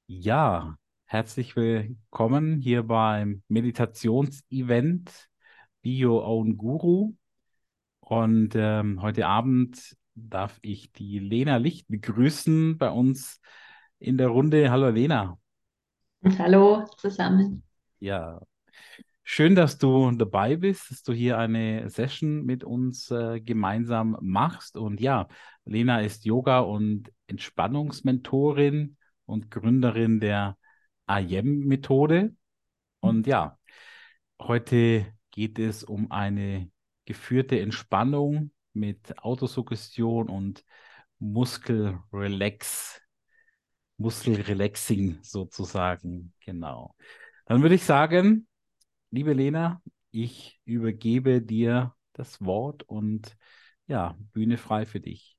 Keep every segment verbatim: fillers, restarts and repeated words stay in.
Ja, herzlich willkommen hier beim Meditationsevent Be Your Own Guru. Und ähm, heute Abend darf ich die Lena Licht begrüßen bei uns in der Runde. Hallo Lena. Hallo zusammen. Ja, schön, dass du dabei bist, dass du hier eine Session mit uns äh, gemeinsam machst. Und ja, Lena ist Yoga- und Entspannungsmentorin und Gründerin der I A M-Methode. Und ja, heute geht es um eine geführte Entspannung mit Autosuggestion und Muskelrelax, Muskelrelaxing sozusagen. Genau. Dann würde ich sagen, liebe Lena, ich übergebe dir das Wort und ja, Bühne frei für dich.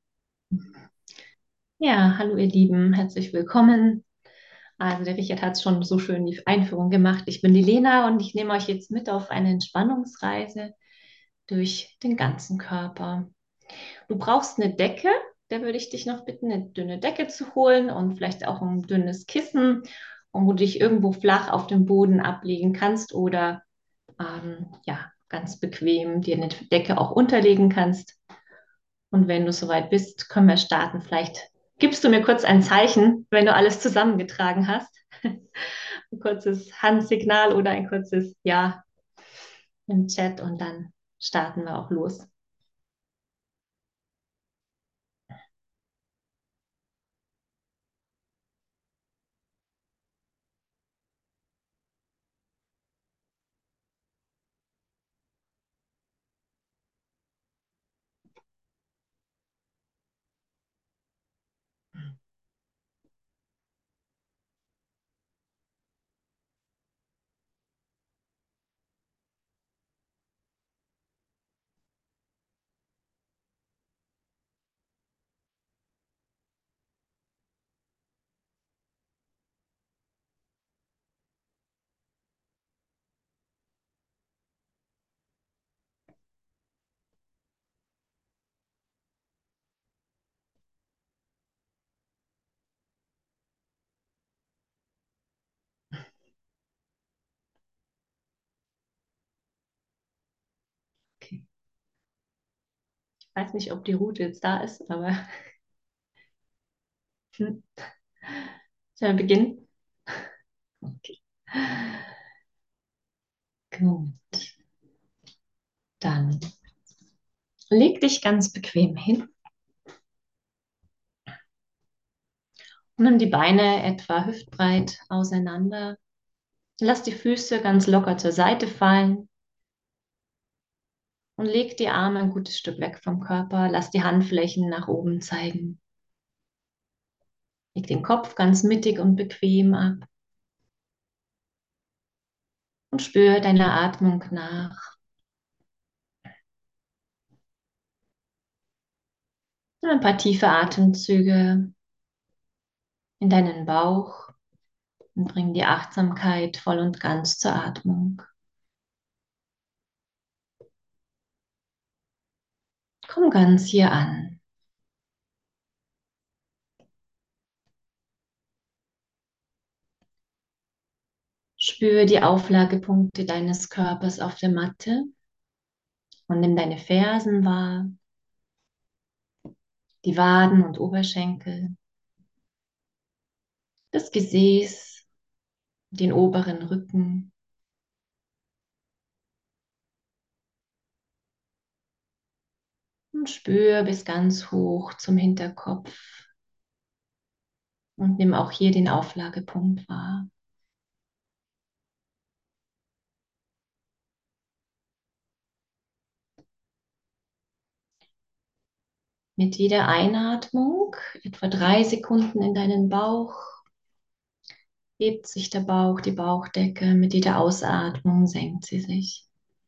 Ja, hallo ihr Lieben, herzlich willkommen. Also der Richard hat schon so schön die Einführung gemacht. Ich bin die Lena und ich nehme euch jetzt mit auf eine Entspannungsreise durch den ganzen Körper. Du brauchst eine Decke, da würde ich dich noch bitten, eine dünne Decke zu holen und vielleicht auch ein dünnes Kissen, um wo du dich irgendwo flach auf dem Boden ablegen kannst oder ähm, ja, ganz bequem dir eine Decke auch unterlegen kannst. Und wenn du soweit bist, können wir starten. Vielleicht gibst du mir kurz ein Zeichen, wenn du alles zusammengetragen hast. Ein kurzes Handsignal oder ein kurzes Ja im Chat und dann starten wir auch los. Okay. Ich weiß nicht, ob die Route jetzt da ist, aber hm. Sollen wir beginnen? Okay. Gut, dann leg dich ganz bequem hin und nimm die Beine etwa hüftbreit auseinander. Lass die Füße ganz locker zur Seite fallen und leg die Arme ein gutes Stück weg vom Körper. Lass die Handflächen nach oben zeigen. Leg den Kopf ganz mittig und bequem ab und spür deiner Atmung nach. Nimm ein paar tiefe Atemzüge in deinen Bauch und bring die Achtsamkeit voll und ganz zur Atmung. Komm ganz hier an. Spür die Auflagepunkte deines Körpers auf der Matte und nimm deine Fersen wahr, die Waden und Oberschenkel, das Gesäß, den oberen Rücken und spür bis ganz hoch zum Hinterkopf und nimm auch hier den Auflagepunkt wahr. Mit jeder Einatmung, etwa drei Sekunden in deinen Bauch, hebt sich der Bauch, die Bauchdecke. Mit jeder Ausatmung senkt sie sich.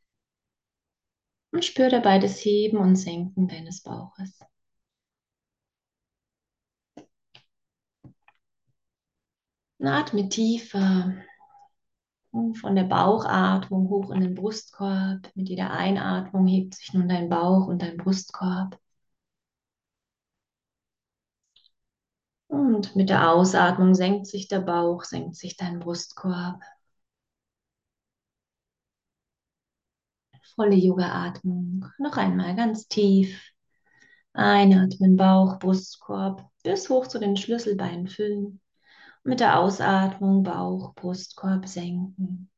Und spür dabei das Heben und Senken deines Bauches. Und atme tiefer von der Bauchatmung hoch in den Brustkorb. Mit jeder Einatmung hebt sich nun dein Bauch und dein Brustkorb. Und mit der Ausatmung senkt sich der Bauch, senkt sich dein Brustkorb. Volle Yoga-Atmung. Noch einmal ganz tief. Einatmen, Bauch, Brustkorb bis hoch zu den Schlüsselbeinen füllen. Mit der Ausatmung Bauch, Brustkorb senken.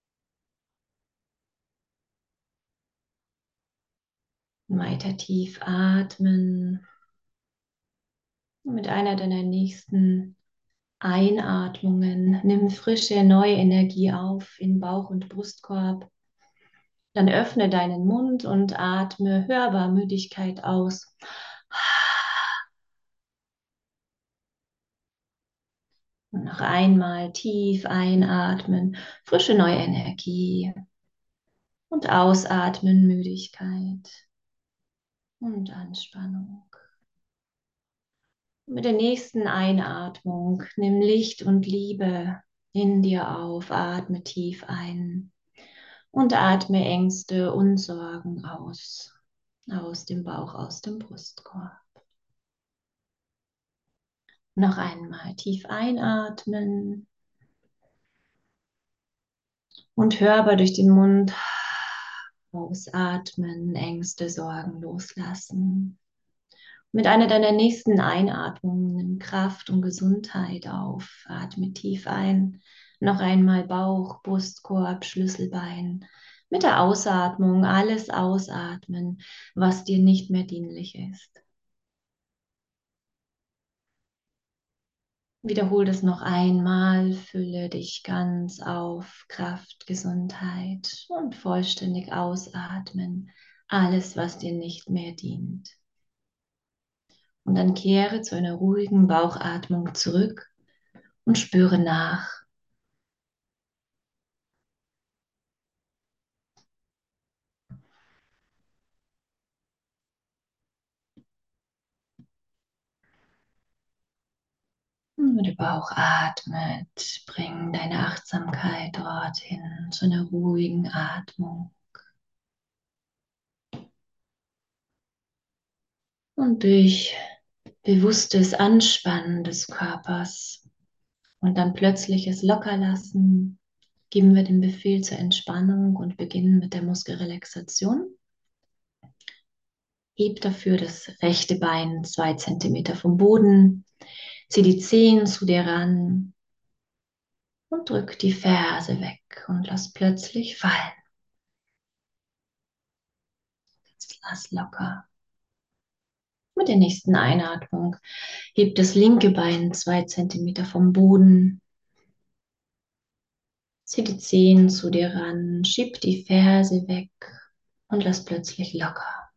Weiter tief atmen. Mit einer deiner nächsten Einatmungen nimm frische, neue Energie auf in Bauch und Brustkorb. Dann öffne deinen Mund und atme hörbar Müdigkeit aus. Und noch einmal tief einatmen, frische neue Energie. Und ausatmen, Müdigkeit und Anspannung. Mit der nächsten Einatmung nimm Licht und Liebe in dir auf. Atme tief ein und atme Ängste und Sorgen aus. Aus dem Bauch, aus dem Brustkorb. Noch einmal tief einatmen und hörbar durch den Mund ausatmen, Ängste, Sorgen loslassen. Mit einer deiner nächsten Einatmungen nimm Kraft und Gesundheit auf. Atme tief ein. Noch einmal Bauch, Brustkorb, Schlüsselbein. Mit der Ausatmung alles ausatmen, was dir nicht mehr dienlich ist. Wiederhol das noch einmal. Fülle dich ganz auf. Kraft, Gesundheit und vollständig ausatmen. Alles, was dir nicht mehr dient. Und dann kehre zu einer ruhigen Bauchatmung zurück und spüre nach. Und wenn der Bauch atmet, bring deine Achtsamkeit dorthin zu einer ruhigen Atmung. Und durch bewusstes Anspannen des Körpers und dann plötzliches Lockerlassen geben wir den Befehl zur Entspannung und beginnen mit der Muskelrelaxation. Heb dafür das rechte Bein zwei Zentimeter vom Boden, zieh die Zehen zu dir ran und drück die Ferse weg und lass plötzlich fallen. Jetzt lass locker. Mit der nächsten Einatmung heb das linke Bein zwei Zentimeter vom Boden, zieh die Zehen zu dir ran, schieb die Ferse weg und lass plötzlich locker.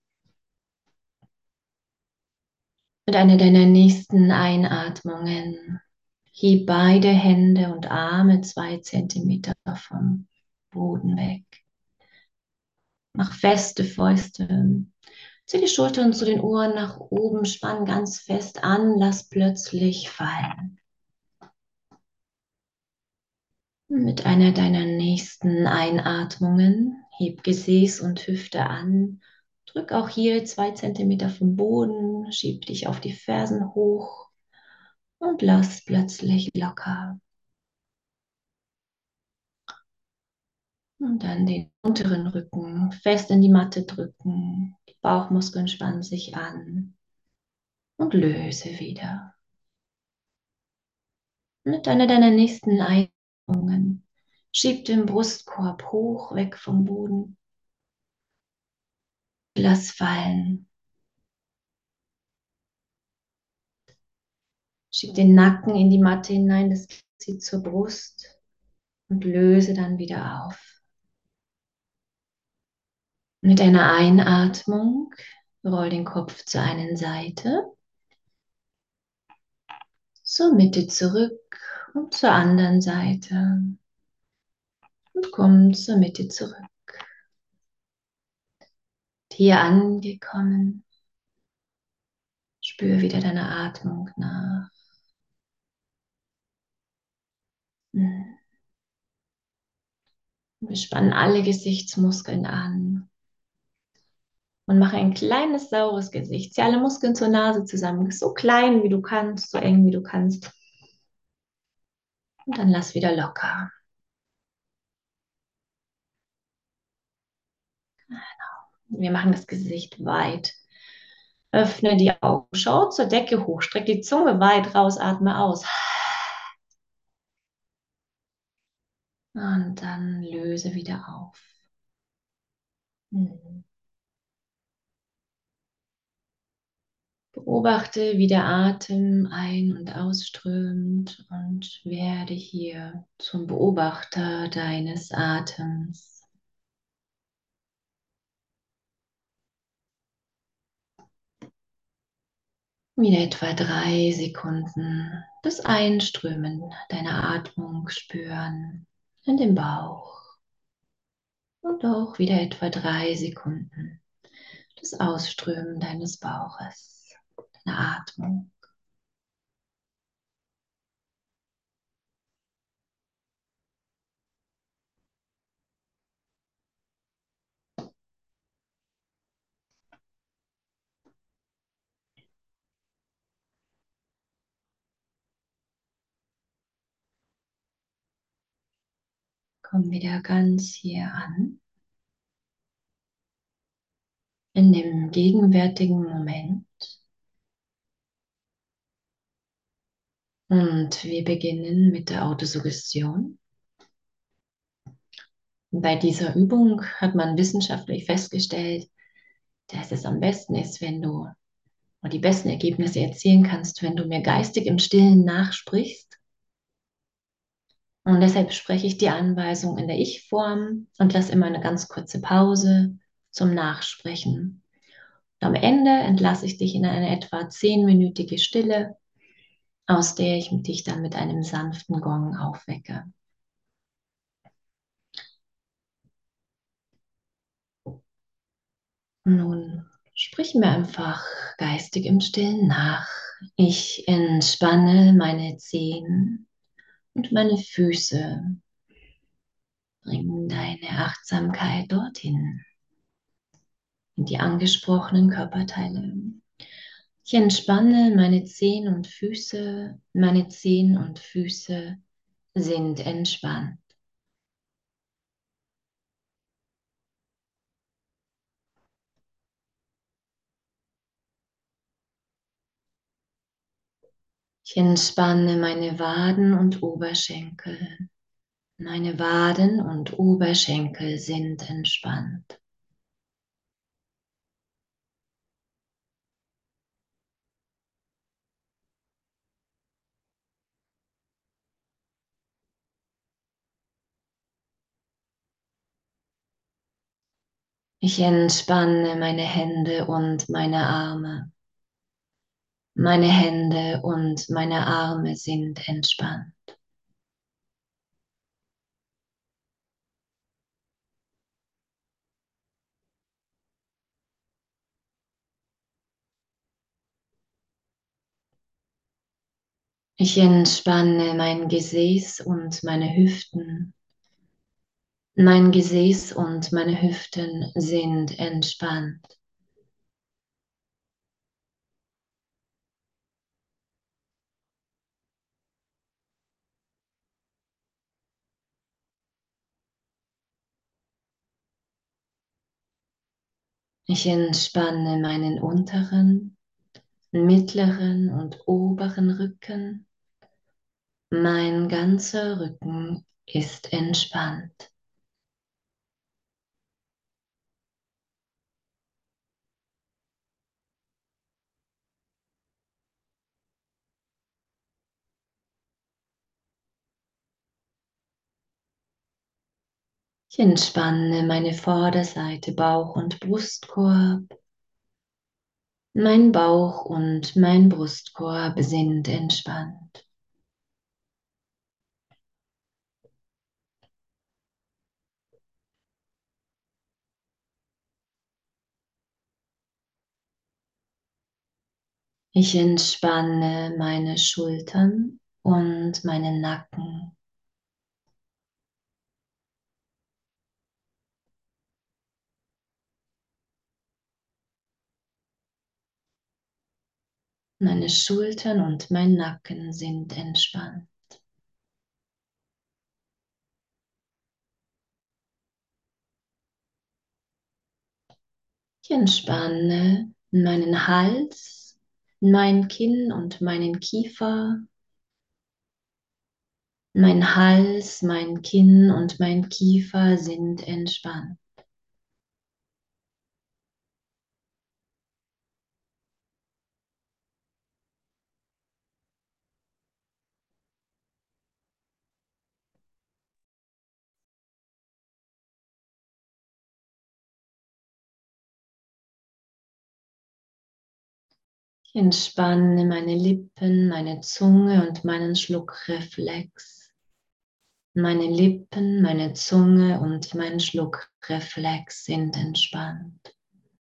Mit einer deiner nächsten Einatmungen heb beide Hände und Arme zwei Zentimeter vom Boden weg. Mach feste Fäuste. Zieh die Schultern zu den Ohren nach oben, spann ganz fest an, lass plötzlich fallen. Mit einer deiner nächsten Einatmungen heb Gesäß und Hüfte an. Drück auch hier zwei Zentimeter vom Boden, schieb dich auf die Fersen hoch und lass plötzlich locker. Und dann den unteren Rücken fest in die Matte drücken. Die Bauchmuskeln spannen sich an und löse wieder. Mit einer deiner nächsten Einatmungen schieb den Brustkorb hoch, weg vom Boden. Lass fallen. Schieb den Nacken in die Matte hinein, das zieht zur Brust und löse dann wieder auf. Mit einer Einatmung roll den Kopf zur einen Seite, zur Mitte zurück und zur anderen Seite und komm zur Mitte zurück. Hier angekommen, spür wieder deine Atmung nach. Wir spannen alle Gesichtsmuskeln an. Und mache ein kleines, saures Gesicht. Zieh alle Muskeln zur Nase zusammen. So klein wie du kannst, so eng wie du kannst. Und dann lass wieder locker. Wir machen das Gesicht weit. Öffne die Augen, schau zur Decke hoch, streck die Zunge weit raus, atme aus. Und dann löse wieder auf. Hm. Beobachte, wie der Atem ein- und ausströmt und werde hier zum Beobachter deines Atems. Wieder etwa drei Sekunden das Einströmen deiner Atmung spüren in den Bauch und auch wieder etwa drei Sekunden das Ausströmen deines Bauches, deiner Atmung. Komm wieder ganz hier an, in dem gegenwärtigen Moment. Und wir beginnen mit der Autosuggestion. Bei dieser Übung hat man wissenschaftlich festgestellt, dass es am besten ist, wenn du und die besten Ergebnisse erzielen kannst, wenn du mir geistig im Stillen nachsprichst. Und deshalb spreche ich die Anweisung in der Ich-Form und lasse immer eine ganz kurze Pause zum Nachsprechen. Und am Ende entlasse ich dich in eine etwa zehnminütige Stille, aus der ich dich dann mit einem sanften Gong aufwecke. Nun sprich mir einfach geistig im Stillen nach. Ich entspanne meine Zehen und meine Füße. Bring deine Achtsamkeit dorthin, in die angesprochenen Körperteile. Ich entspanne meine Zehen und Füße. Meine Zehen und Füße sind entspannt. Ich entspanne meine Waden und Oberschenkel. Meine Waden und Oberschenkel sind entspannt. Ich entspanne meine Hände und meine Arme. Meine Hände und meine Arme sind entspannt. Ich entspanne mein Gesäß und meine Hüften. Mein Gesäß und meine Hüften sind entspannt. Ich entspanne meinen unteren, mittleren und oberen Rücken. Mein ganzer Rücken ist entspannt. Ich entspanne meine Vorderseite, Bauch und Brustkorb. Mein Bauch und mein Brustkorb sind entspannt. Ich entspanne meine Schultern und meinen Nacken. Meine Schultern und mein Nacken sind entspannt. Ich entspanne meinen Hals, mein Kinn und meinen Kiefer. Mein Hals, mein Kinn und mein Kiefer sind entspannt. Ich entspanne meine Lippen, meine Zunge und meinen Schluckreflex. Meine Lippen, meine Zunge und mein Schluckreflex sind entspannt.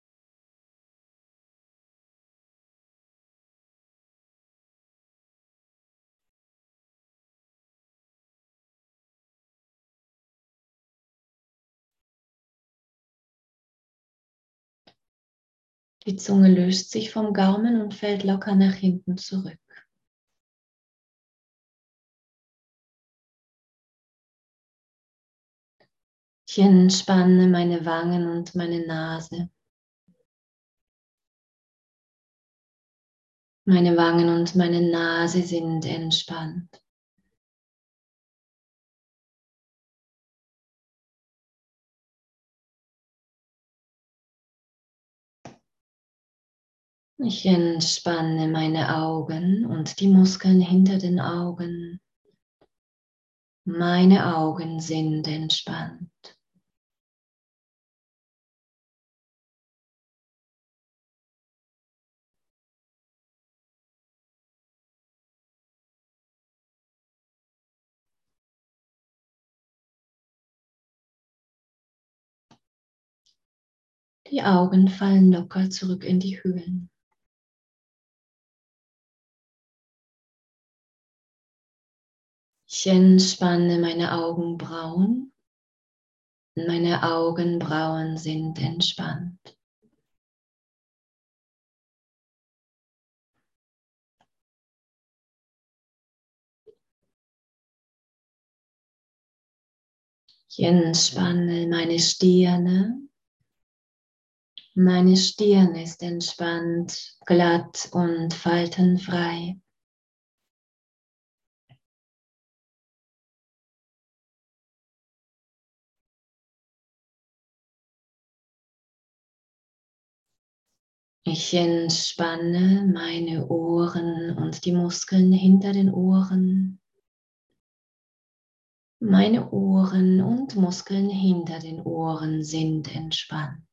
Die Zunge löst sich vom Gaumen und fällt locker nach hinten zurück. Ich entspanne meine Wangen und meine Nase. Meine Wangen und meine Nase sind entspannt. Ich entspanne meine Augen und die Muskeln hinter den Augen. Meine Augen sind entspannt. Die Augen fallen locker zurück in die Höhlen. Ich entspanne meine Augenbrauen. Meine Augenbrauen sind entspannt. Ich entspanne meine Stirne. Meine Stirn ist entspannt, glatt und faltenfrei. Ich entspanne meine Ohren und die Muskeln hinter den Ohren. Meine Ohren und Muskeln hinter den Ohren sind entspannt.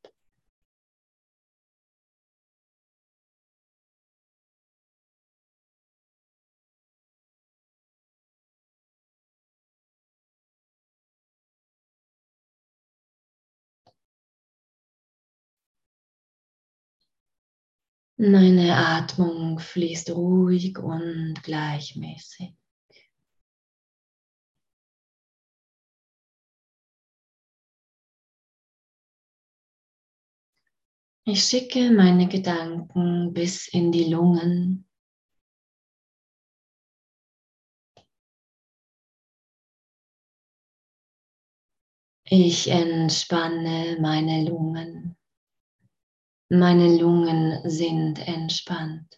Meine Atmung fließt ruhig und gleichmäßig. Ich schicke meine Gedanken bis in die Lungen. Ich entspanne meine Lungen. Meine Lungen sind entspannt.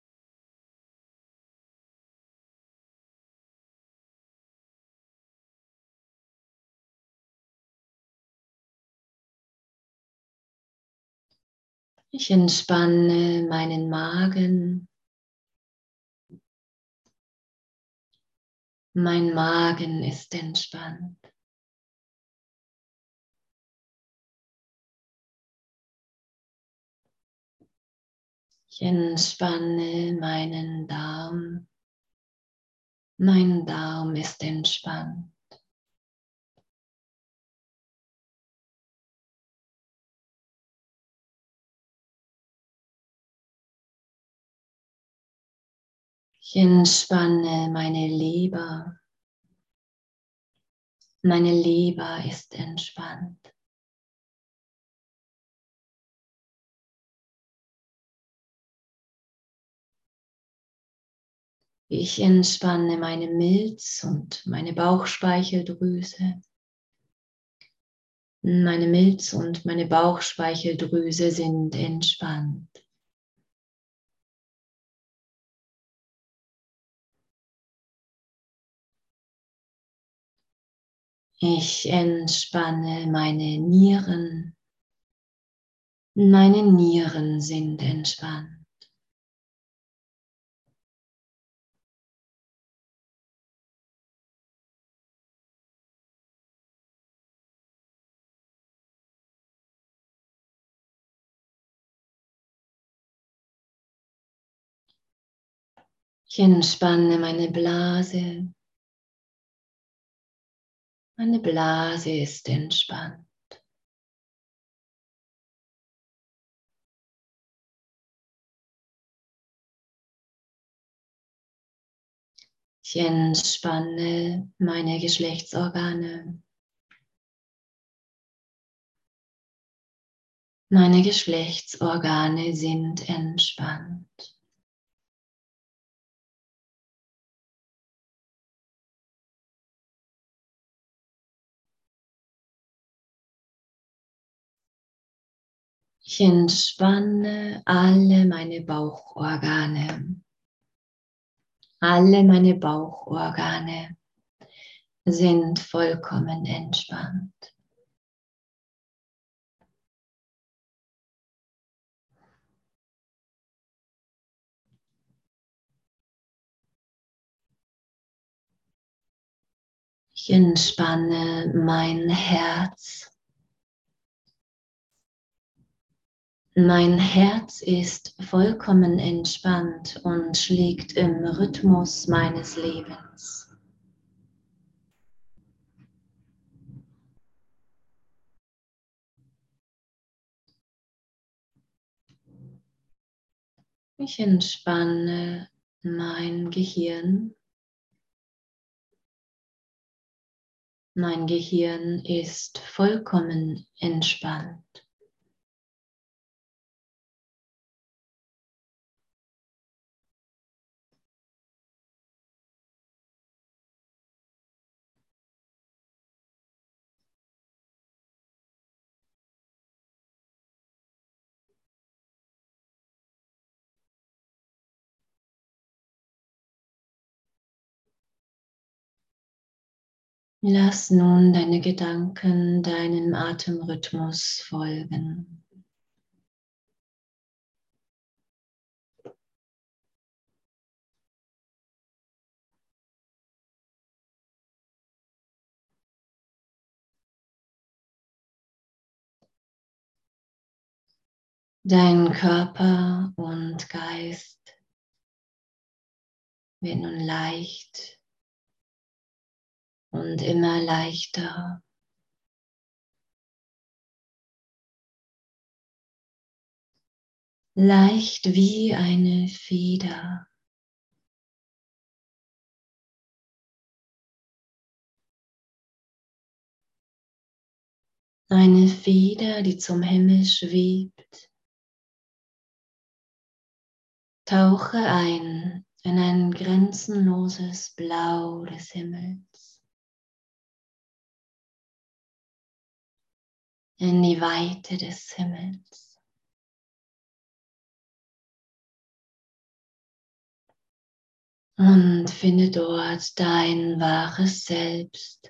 Ich entspanne meinen Magen. Mein Magen ist entspannt. Ich entspanne meinen Darm. Mein Darm ist entspannt. Ich entspanne meine Leber. Meine Leber ist entspannt. Ich entspanne meine Milz- und meine Bauchspeicheldrüse. Meine Milz- und meine Bauchspeicheldrüse sind entspannt. Ich entspanne meine Nieren. Meine Nieren sind entspannt. Ich entspanne meine Blase. Meine Blase ist entspannt. Ich entspanne meine Geschlechtsorgane. Meine Geschlechtsorgane sind entspannt. Ich entspanne alle meine Bauchorgane. Alle meine Bauchorgane sind vollkommen entspannt. Ich entspanne mein Herz. Mein Herz ist vollkommen entspannt und schlägt im Rhythmus meines Lebens. Ich entspanne mein Gehirn. Mein Gehirn ist vollkommen entspannt. Lass nun deine Gedanken deinem Atemrhythmus folgen. Dein Körper und Geist wird nun leicht und immer leichter. Leicht wie eine Feder. Eine Feder, die zum Himmel schwebt. Tauche ein in ein grenzenloses Blau des Himmels. In die Weite des Himmels. Und finde dort dein wahres Selbst.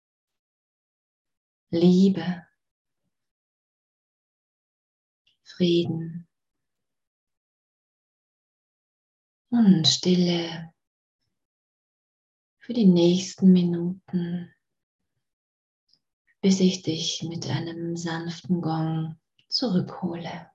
Liebe, Frieden und Stille für die nächsten Minuten, bis ich dich mit einem sanften Gong zurückhole.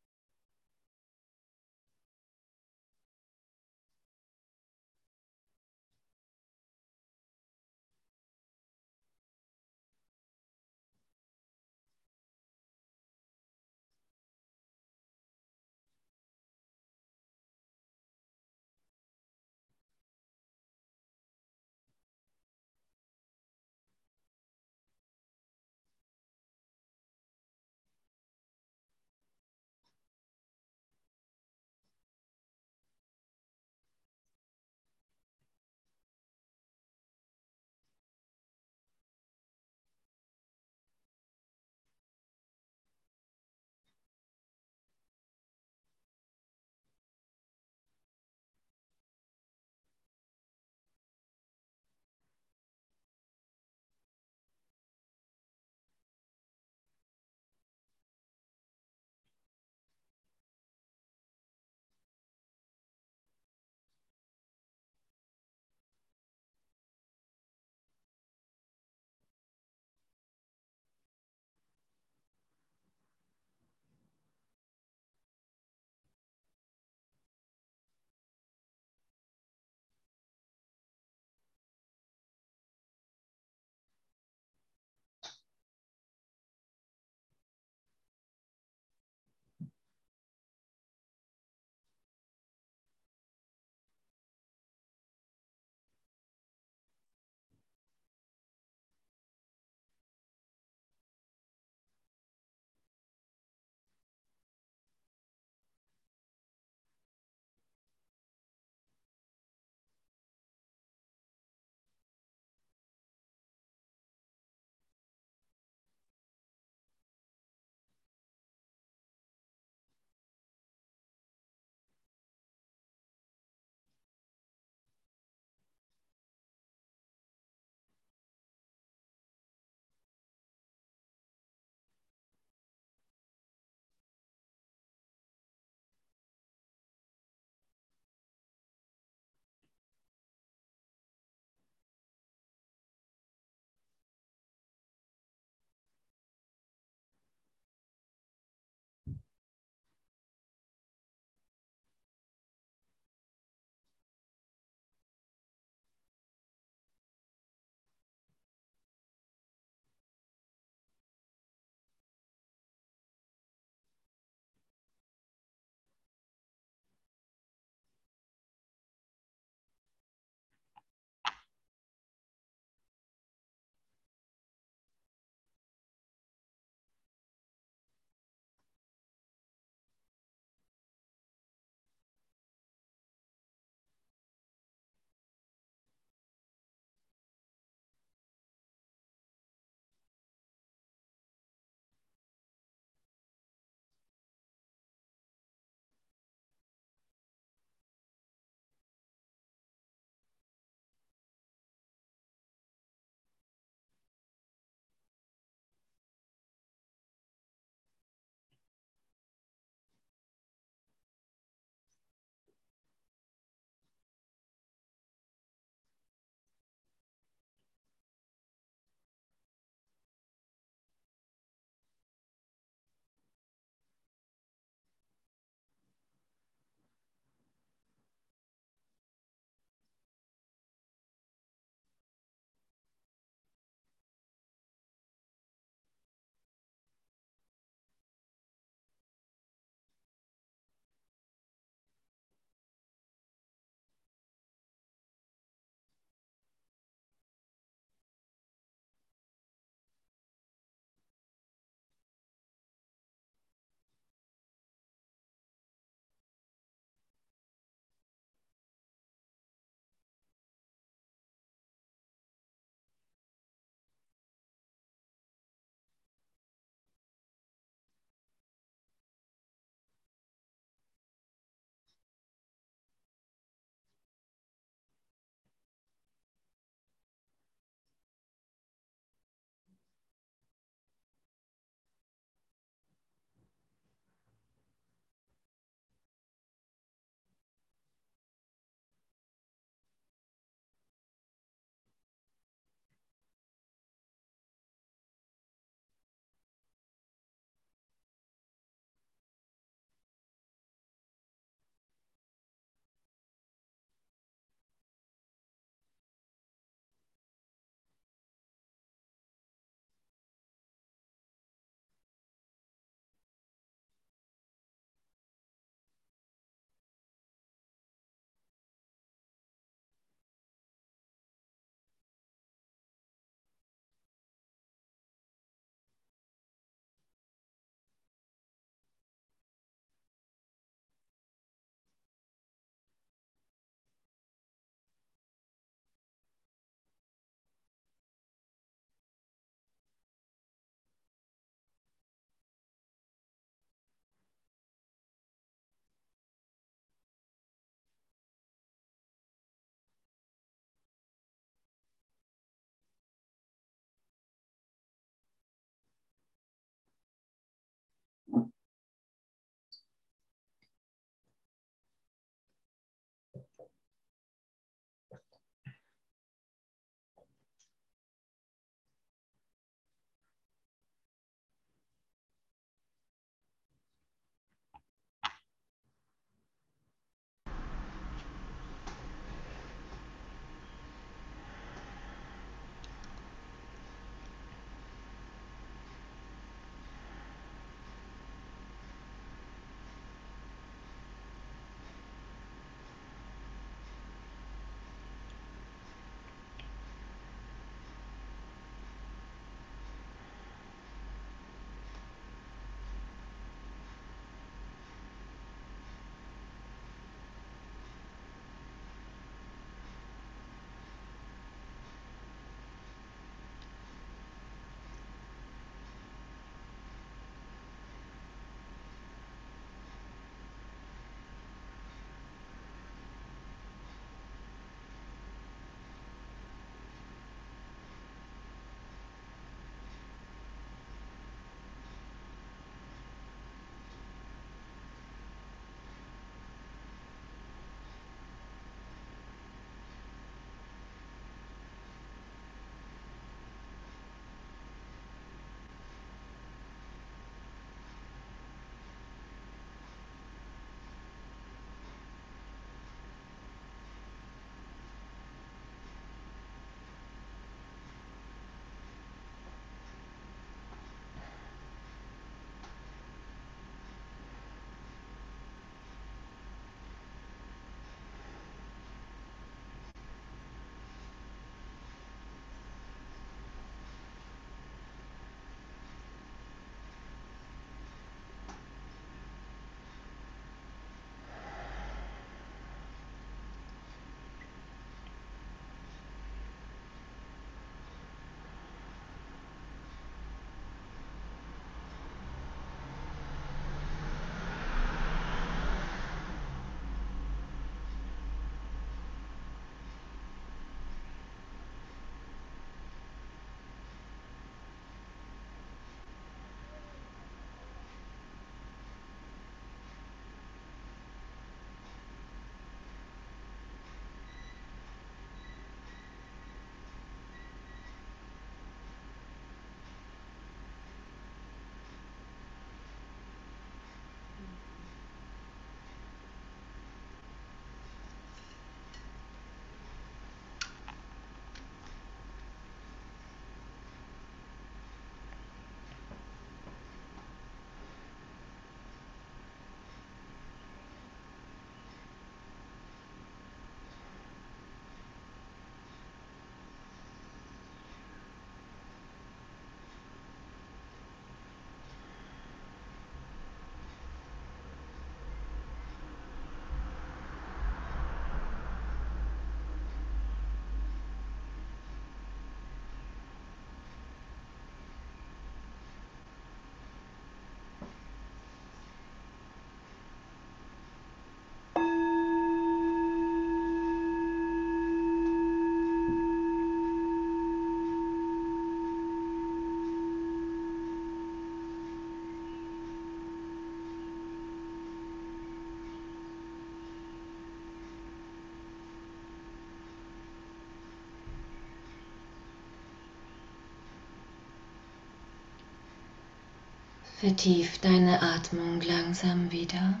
Vertief deine Atmung langsam wieder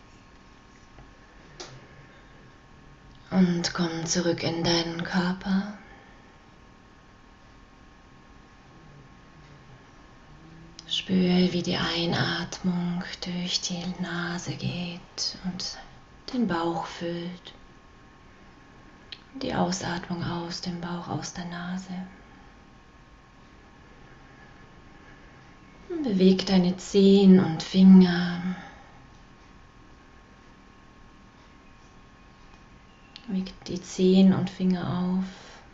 und komm zurück in deinen Körper. Spüre, wie die Einatmung durch die Nase geht und den Bauch füllt. Die Ausatmung aus dem Bauch, aus der Nase. Beweg deine Zehen und Finger. Beweg die Zehen und Finger auf.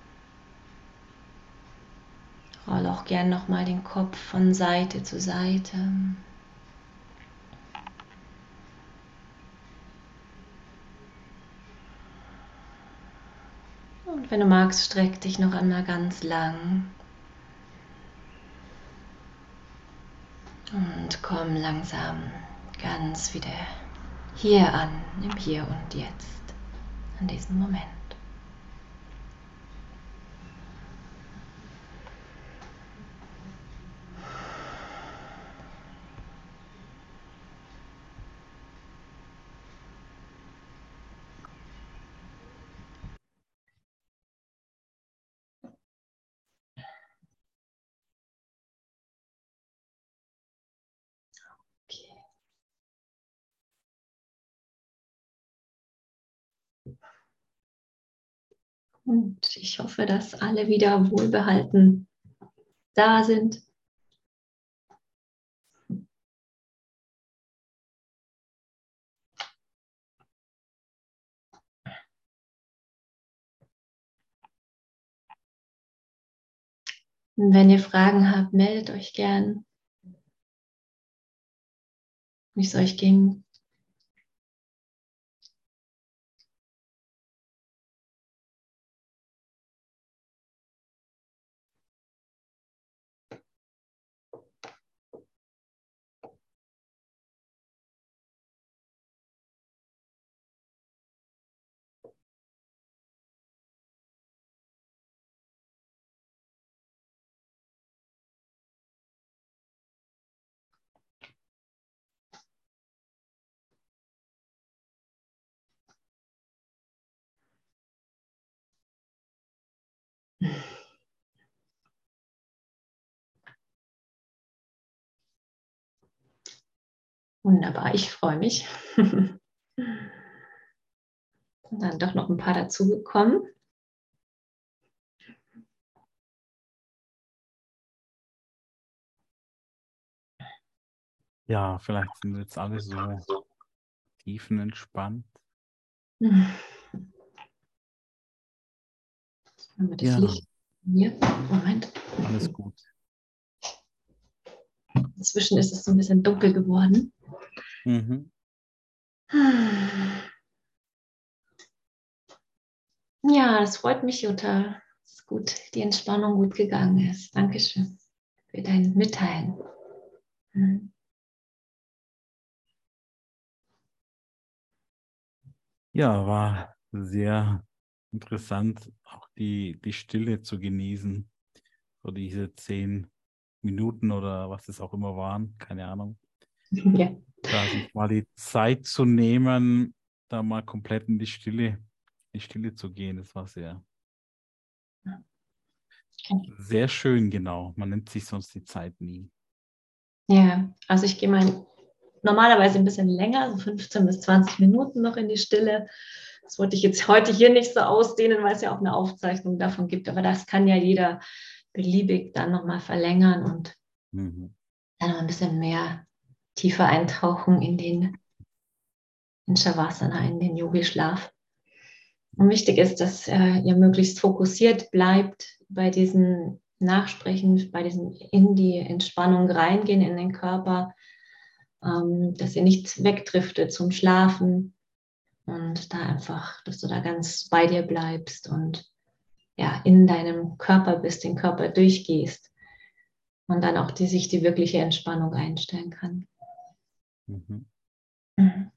Roll auch gern nochmal den Kopf von Seite zu Seite. Und wenn du magst, streck dich noch einmal ganz lang. Und komm langsam ganz wieder hier an, im Hier und Jetzt, an diesem Moment. Okay. Und ich hoffe, dass alle wieder wohlbehalten da sind. Und wenn ihr Fragen habt, meldet euch gern, wie es euch ging. Wunderbar, ich freue mich. Und dann doch noch ein paar dazugekommen. Ja, vielleicht sind jetzt alle so tiefenentspannt. Haben wir das Ja, Licht hier? Moment. alles gut. Inzwischen ist es so ein bisschen dunkel geworden. Mhm. Ja, das freut mich, Jutta. Es ist gut, die Entspannung gut gegangen ist. Dankeschön für dein Mitteilen. Mhm. Ja, war sehr interessant, auch die, die Stille zu genießen. So diese zehn Minuten oder was es auch immer waren, keine Ahnung. Ja. Da sich mal die Zeit zu nehmen, da mal komplett in die Stille, die Stille zu gehen, das war sehr, sehr schön, genau. Man nimmt sich sonst die Zeit nie. Ja, also ich gehe mal normalerweise ein bisschen länger, so fünfzehn bis zwanzig Minuten noch in die Stille. Das wollte ich jetzt heute hier nicht so ausdehnen, weil es ja auch eine Aufzeichnung davon gibt. Aber das kann ja jeder beliebig dann nochmal verlängern und Mhm. dann noch ein bisschen mehr tiefer eintauchen in den in Shavasana, in den Yogi-Schlaf. Und wichtig ist, dass äh, ihr möglichst fokussiert bleibt bei diesem Nachsprechen, bei diesem in die Entspannung reingehen in den Körper, ähm, dass ihr nicht wegdriftet zum Schlafen und da einfach, dass du da ganz bei dir bleibst und ja, in deinem Körper bist, den Körper durchgehst und dann auch die, sich die wirkliche Entspannung einstellen kann. Mhm. Mhm.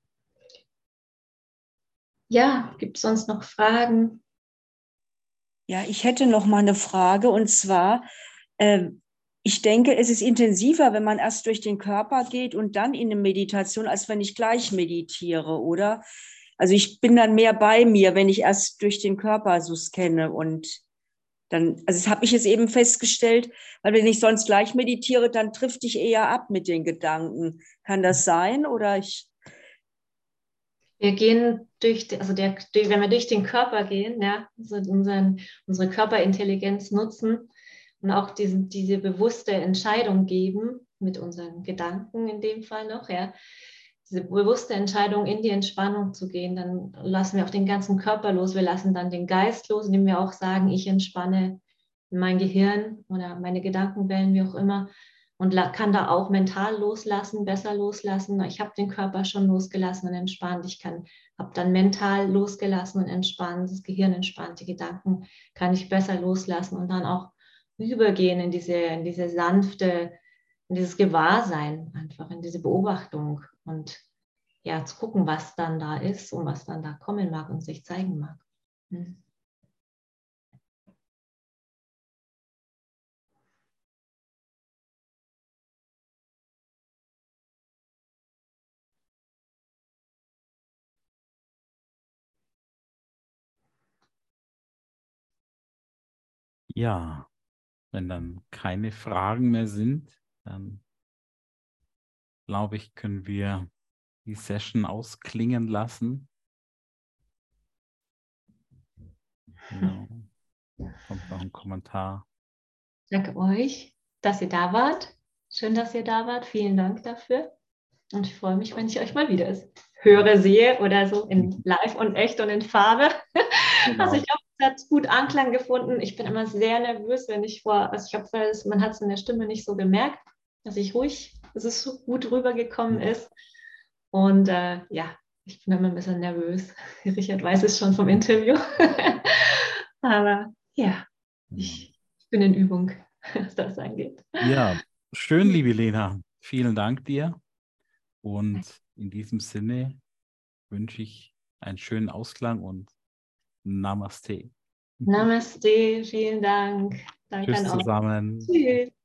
Ja, gibt es sonst noch Fragen? Ja, ich hätte noch mal eine Frage und zwar, äh, ich denke, es ist intensiver, wenn man erst durch den Körper geht und dann in eine Meditation, als wenn ich gleich meditiere, oder? Also ich bin dann mehr bei mir, wenn ich erst durch den Körper so scanne und dann, also das habe ich jetzt eben festgestellt, weil wenn ich sonst gleich meditiere, dann trifft ich eher ab mit den Gedanken. Kann das sein? Oder ich. Wir gehen durch, die, also der, wenn wir durch den Körper gehen, ja, also unseren, unsere Körperintelligenz nutzen und auch diesen, diese bewusste Entscheidung geben, mit unseren Gedanken in dem Fall noch, ja, diese bewusste Entscheidung, in die Entspannung zu gehen, dann lassen wir auch den ganzen Körper los, wir lassen dann den Geist los, indem wir auch sagen, ich entspanne mein Gehirn oder meine Gedankenwellen, wie auch immer, und kann da auch mental loslassen, besser loslassen. Ich habe den Körper schon losgelassen und entspannt. Ich kann, habe dann mental losgelassen und entspannt, das Gehirn entspannt, die Gedanken kann ich besser loslassen und dann auch übergehen in diese, in diese sanfte, in dieses Gewahrsein, einfach in diese Beobachtung und ja, zu gucken, was dann da ist und was dann da kommen mag und sich zeigen mag. Hm. Ja, wenn dann keine Fragen mehr sind, dann glaube ich, können wir die Session ausklingen lassen. Genau. Kommt noch ein Kommentar. Danke euch, dass ihr da wart. Schön, dass ihr da wart. Vielen Dank dafür. Und ich freue mich, wenn ich euch mal wieder höre, sehe oder so in live und echt und in Farbe. Genau. Also ich glaube, es hat gut Anklang gefunden. Ich bin immer sehr nervös, wenn ich vor, also ich glaube, man hat es in der Stimme nicht so gemerkt, dass ich ruhig, dass es so gut rübergekommen ist. Und äh, ja, ich bin immer ein bisschen nervös. Richard weiß es schon vom Interview. Aber ja, ich, ich bin in Übung, was das angeht. Ja, schön, liebe Lena. Vielen Dank dir. Und in diesem Sinne wünsche ich einen schönen Ausklang und Namaste. Namaste, vielen Dank. Danke Tschüss an euch. zusammen. Tschüss.